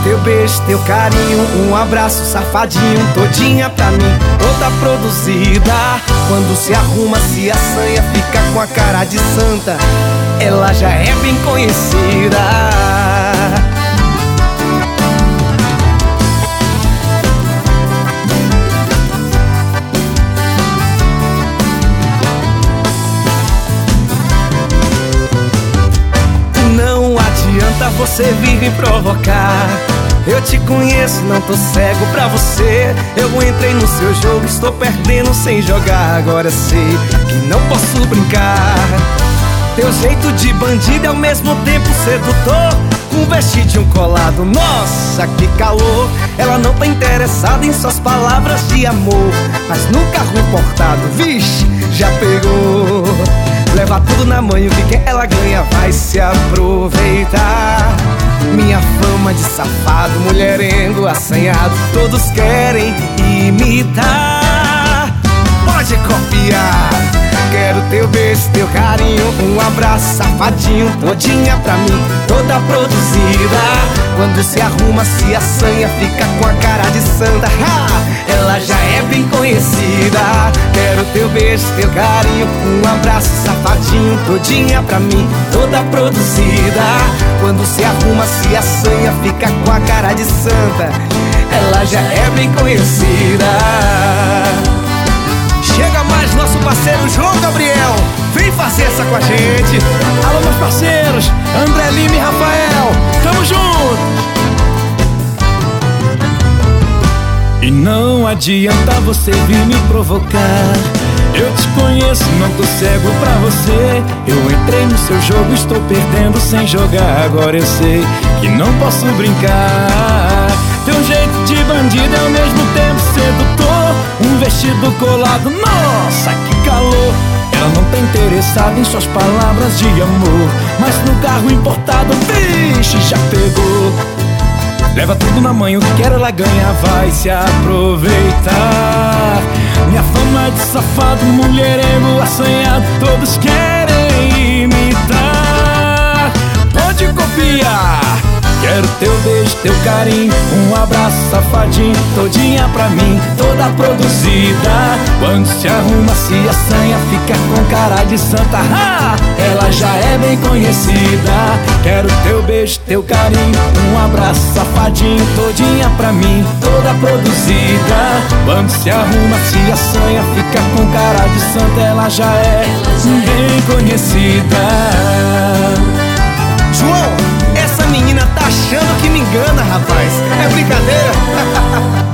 teu beijo, teu carinho, um abraço safadinho, todinha pra mim, toda produzida. Quando se arruma, se assanha, fica com a cara de santa, ela já é bem conhecida. Você vive provocar. Eu te conheço, não tô cego pra você. Eu entrei no seu jogo, estou perdendo sem jogar. Agora eu sei que não posso brincar. Teu jeito de bandido é ao mesmo tempo sedutor, com vestidinho colado, nossa, que calor. Ela não tá interessada em suas palavras de amor, mas no carro importado, vixe, já pegou. Leva tudo na mãe, o que ela ganha vai se aproveitar. Minha fama de safado, mulherengo, assanhado, todos querem imitar. Pode copiar. Quero teu beijo, teu carinho, um abraço safadinho, todinha pra mim, toda produzida. Quando se arruma, se assanha, fica com a cara de santa, ela já é bem conhecida. Quero teu beijo, teu carinho, um abraço safadinho, todinha pra mim, toda produzida. Quando se arruma, se assanha, fica com a cara de santa, ela já é bem conhecida. Chega mais nosso parceiro João Gabriel, vem fazer essa com a gente. Alô meus parceiros, André Lima e Rafael, tamo junto. E não adianta você vir me provocar. Eu te conheço, não tô cego pra você. Eu entrei no seu jogo, estou perdendo sem jogar. Agora eu sei que não posso brincar. Teu jeito de bandido é ao mesmo tempo sedutor, um vestido colado, nossa, que calor. Ela não tá interessada em suas palavras de amor, mas no carro importado, vixe, já pegou. Leva tudo na mãe, o que quer ela ganha vai se aproveitar. Minha fama de safado, mulherengo, assanhado, todos querem imitar. Pode copiar. Quero teu beijo, teu carinho, um abraço safadinho, todinha pra mim, toda produzida. Quando se arruma, se assanha, fica com cara de santa, ela já é bem conhecida. Quero teu beijo, teu carinho, um abraço safadinho, todinha pra mim, toda produzida. Quando se arruma, se assanha, fica com cara de santa, ela já é bem conhecida. João, essa menina tá achando que me engana, rapaz. É brincadeira?